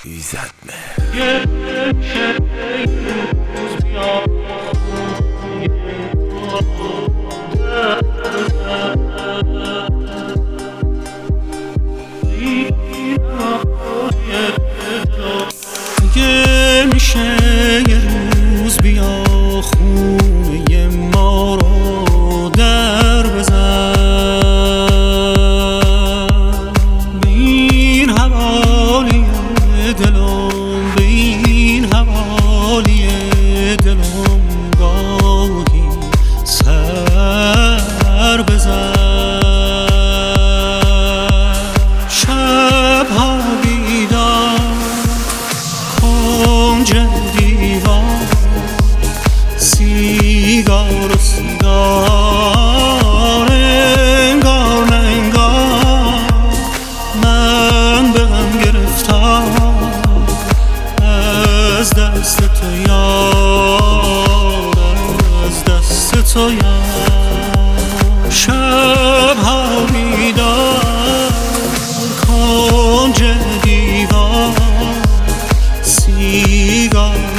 ایزد اگه میشه یه روز بیا خونه ما رو در بزن، به این حوالی دلم، به این حوالی دلم گاهی سر بزن. شبها بیدار کنج دیوار، سیگار و سیگار، انگار نه انگار من به غم گرفتار از دست تو یار، از دست تو یار. شبها بیدار کنج دیوار، سیگار و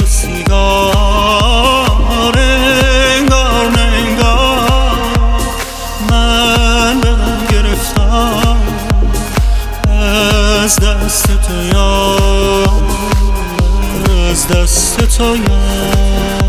سیگار، انگار نه انگار من به غم گرفتار از دست تو یار، از دست تو یار.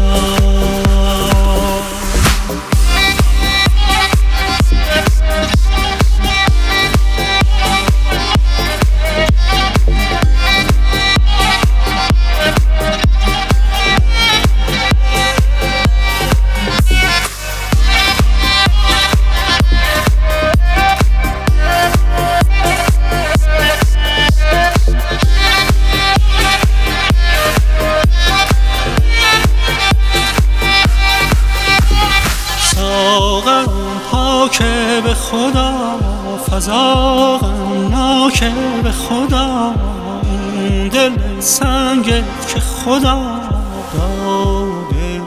پاکه به خدا، فضا غمناکه به خدا، اون دل سنگه که خدا داده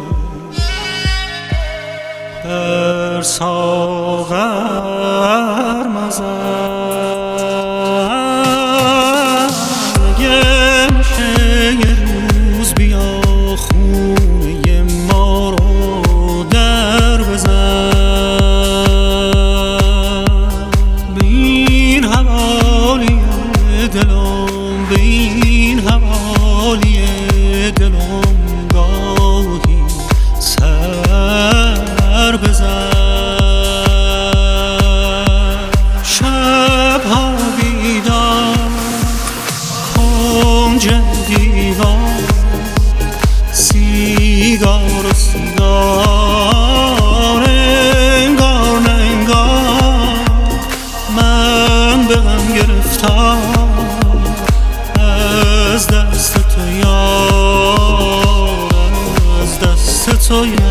بر ساغر مزن. اگه میشه یه روز بیا خونه ما رو در بزن، دلم، به این حوالی دلم گاهی سر بزن. شبها بیدار کنج دیوار، سیگار و سیگار، انگار نه انگار من به غم گرفتار از دست تو یار، از دست تو یار.